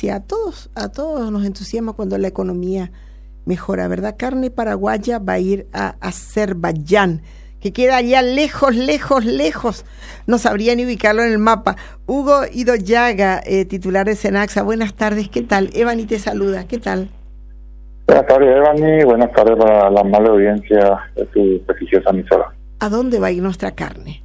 noticia. A todos nos entusiasma cuando la economía mejora, ¿verdad? Carne paraguaya va a ir a Azerbaiyán, que queda allá lejos, lejos, lejos. No sabría ni ubicarlo en el mapa. Hugo Idoyaga, titular de Cenaxa. Buenas tardes, ¿qué tal? Evani te saluda, ¿qué tal? Buenas tardes, Evani. Buenas tardes para la amable audiencia de tu prestigiosa emisora. ¿A dónde va a ir nuestra carne?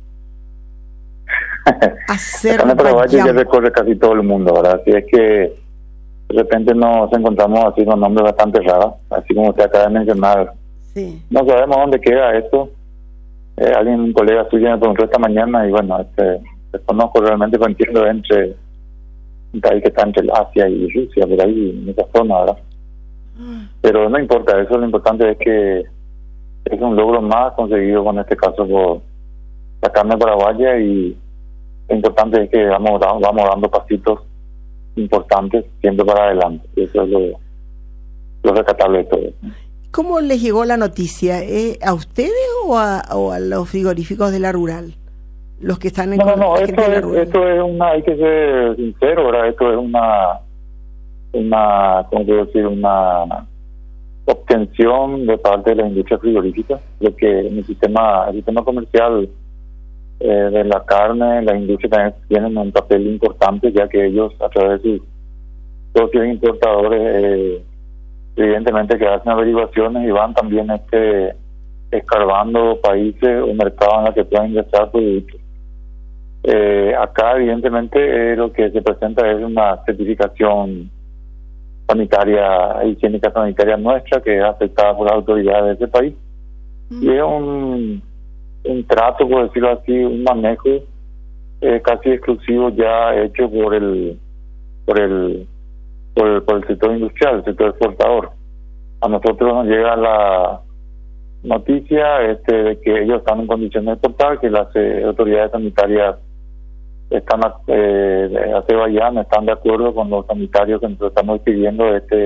La carne paraguaya ya recorre casi todo el mundo, ¿verdad? Así es que de repente nos encontramos así con nombres bastante raros, así como usted acaba de mencionar. Sí. No sabemos dónde queda esto. Un colega suyo me preguntó esta mañana y bueno, desconozco realmente, pero entiendo entre un país que está entre Asia y Rusia, por ahí, en esa zona, ¿verdad? Pero no importa eso, lo importante es que es un logro más conseguido con este caso por la carne paraguaya, y lo importante es que vamos dando pasitos importantes siempre para adelante. Eso es lo rescatable de todo. ¿Cómo les llegó la noticia? ¿A ustedes o a los frigoríficos de la rural? Los que están en No, esto es hay que ser sincero, ¿verdad? Esto es ¿cómo quiero decir? Una obtención de parte de la industria frigorífica, lo que en el sistema comercial de la carne, la industria también tienen un papel importante, ya que ellos a través de sus socios importadores evidentemente que hacen averiguaciones y van también escarbando países o mercados en los que pueden ingresar productos. Acá evidentemente lo que se presenta es una certificación sanitaria, higiénica sanitaria nuestra, que es aceptada por las autoridades de ese país, y es un trato, por decirlo así, un manejo casi exclusivo ya hecho por el sector industrial, el sector exportador. A nosotros nos llega la noticia de que ellos están en condiciones de exportar, que las autoridades sanitarias de Azerbaiyán están de acuerdo con los sanitarios que nosotros estamos pidiendo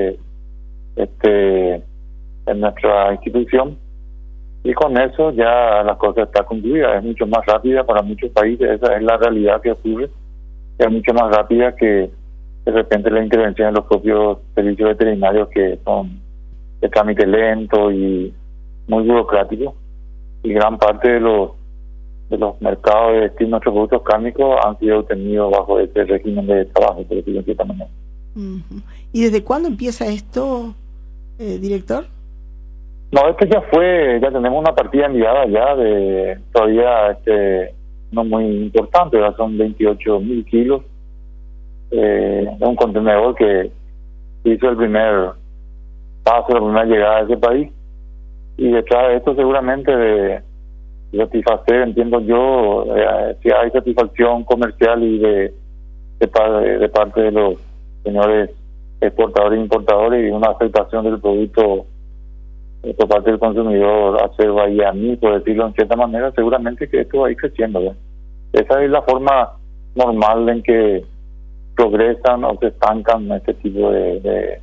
en nuestra institución, y con eso ya la cosa está concluida. Es mucho más rápida para muchos países, esa es la realidad que ocurre. Es mucho más rápida que de repente la intervención de los propios servicios veterinarios, que son de trámite lento y muy burocrático, y gran parte de los mercados de destino de nuestros productos cárnicos han sido obtenidos bajo este régimen de trabajo, por decirlo de cierta manera. ¿Y desde cuándo empieza esto, director? No, esto ya tenemos una partida enviada ya de todavía no muy importante, ya son 28.000 kilos de un contenedor que hizo el primer paso, la primera llegada a ese país, y detrás de esto seguramente de satisfacer, entiendo yo, si hay satisfacción comercial y de parte de los señores exportadores e importadores, y una aceptación del producto por parte del consumidor azerbaiyaní, por decirlo en cierta manera, seguramente que esto va a ir creciendo, ¿verdad? Esa es la forma normal en que progresan o se estancan este tipo de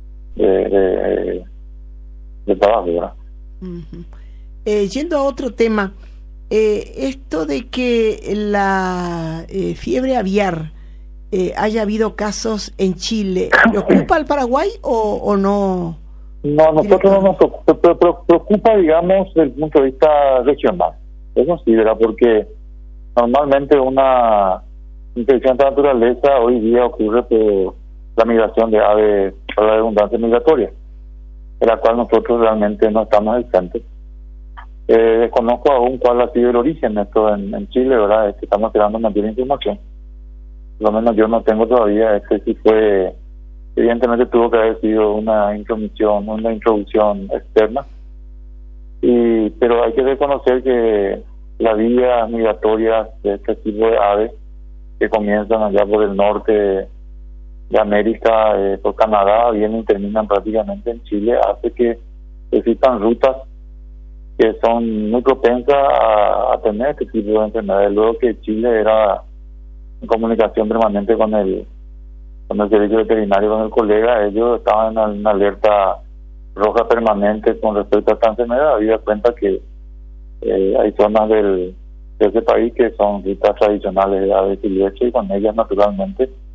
trabajo, ¿verdad? Yendo a otro tema, esto de que la fiebre aviar haya habido casos en Chile, ¿preocupa al Paraguay o no? No, nosotros no nos preocupa, digamos, desde el punto de vista regional. Eso sí, ¿verdad? Porque normalmente una infección de naturaleza hoy día ocurre por la migración de aves, por la abundancia migratoria, de la cual nosotros realmente no estamos exentos. Desconozco aún cuál ha sido el origen de esto en Chile, ¿verdad? Estamos esperando mayor información. Por lo menos yo no tengo todavía, si fue, evidentemente tuvo que haber sido una introducción externa, pero hay que reconocer que las vías migratorias de este tipo de aves, que comienzan allá por el norte de América, por Canadá, vienen y terminan prácticamente en Chile, hace que existan rutas que son muy propensas a tener este tipo de enfermedades. Luego que Chile era en comunicación permanente con el servicio veterinario, con el colega, ellos estaban en una alerta roja permanente con respecto a esta enfermedad. Había cuenta que hay zonas de ese país que son rutas tradicionales de aves silvestres, y con ellas naturalmente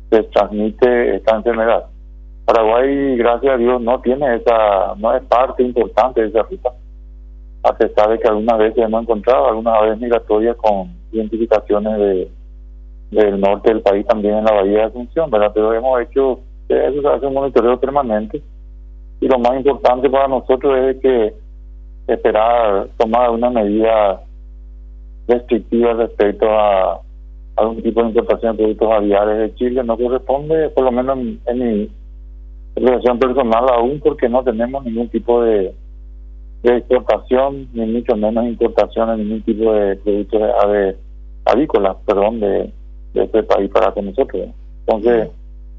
se transmite esta enfermedad. Paraguay, gracias a Dios, no es parte importante de esa ruta, a pesar de que algunas veces hemos encontrado algunas aves migratorias con identificaciones del norte del país, también en la bahía de Asunción, ¿verdad? Pero hemos hecho, eso se hace un monitoreo permanente, y lo más importante para nosotros es que esperar tomar una medida restrictiva respecto a algún tipo de importación de productos aviares de Chile. No corresponde, por lo menos en mi relación personal aún, porque no tenemos ningún tipo de exportación, ni mucho menos importación de ningún tipo de productos avícolas, de este país para con nosotros. Entonces,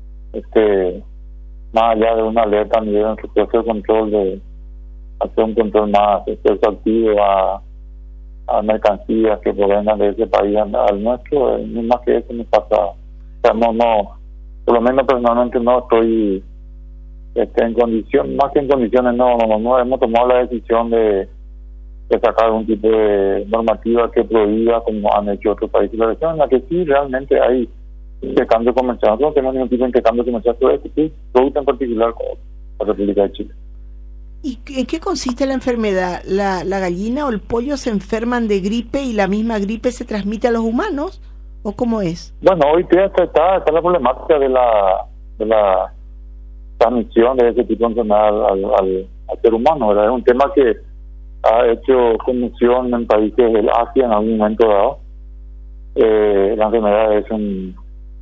más allá de una alerta a nivel de nuestro proceso de control, de hacer un control más exhaustivo a mercancías que provengan de ese país al nuestro, ni más que eso me pasa. O sea, no, por lo menos personalmente no estoy en condición, más que en condiciones, no hemos tomado la decisión de sacar algún tipo de normativa que prohíba, como han hecho otros países de la región, en la que sí realmente hay intercambio comercial. Nosotros no tenemos ningún tipo de intercambio comercial sobre este producto en particular con la República de Chile. ¿Y en qué consiste la enfermedad? ¿La gallina o el pollo se enferman de gripe y la misma gripe se transmite a los humanos? ¿O cómo es? Bueno, hoy día está la problemática de la transmisión de ese tipo de enfermedad al ser humano, ¿verdad? Es un tema que ha hecho conmoción en países del Asia en algún momento dado. La enfermedad es un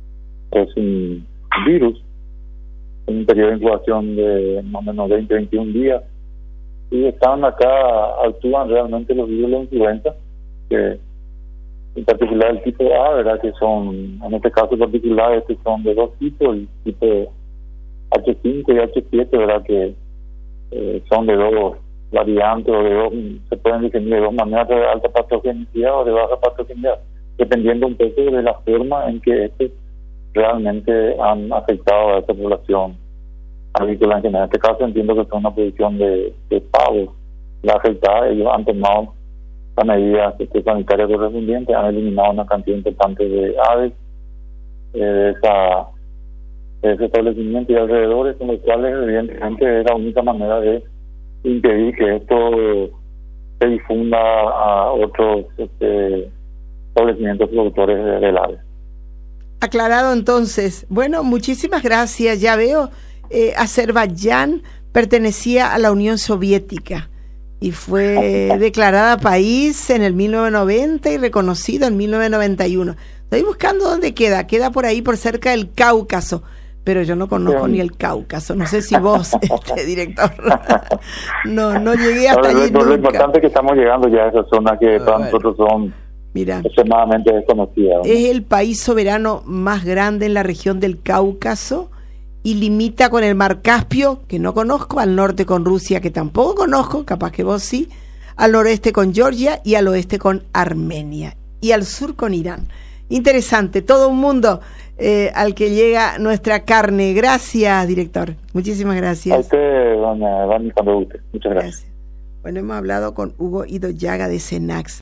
virus, un periodo de incubación de más o menos 20-21 días, y actúan realmente los virus de la influenza, que en particular el tipo A, ¿verdad? Que son, en este caso particular, son de dos tipos, el tipo H5 y H7, ¿verdad? Que son de dos variantes, se pueden definir de dos maneras, de alta patogenicidad o de baja patogenicidad, dependiendo un poco de la forma en que realmente han afectado a esta población agrícola en general. En este caso entiendo que es una producción de pavos la afectada. Ellos han tomado las medidas sanitarias correspondientes, han eliminado una cantidad importante de aves de ese establecimiento y alrededores, con los cuales evidentemente es la única manera de impedir que esto se difunda a otros establecimientos productores del ave. Aclarado entonces. Bueno, muchísimas gracias. Ya veo, Azerbaiyán pertenecía a la Unión Soviética y fue declarada país en el 1990 y reconocido en 1991. Estoy buscando dónde queda. Queda por ahí, por cerca del Cáucaso, pero yo no conozco ni el Cáucaso. No sé si vos, director, no llegué hasta allí nunca. Lo importante es que estamos llegando ya a esa zona que para nosotros son extremadamente desconocida. Es el país soberano más grande en la región del Cáucaso y limita con el Mar Caspio, que no conozco, al norte con Rusia, que tampoco conozco, capaz que vos sí, al noreste con Georgia y al oeste con Armenia y al sur con Irán. Interesante, todo un mundo al que llega nuestra carne. Gracias, director. Muchísimas gracias. A usted, doña Dani, cuando guste. Muchas gracias. Bueno, hemos hablado con Hugo Idoyaga de Cenax.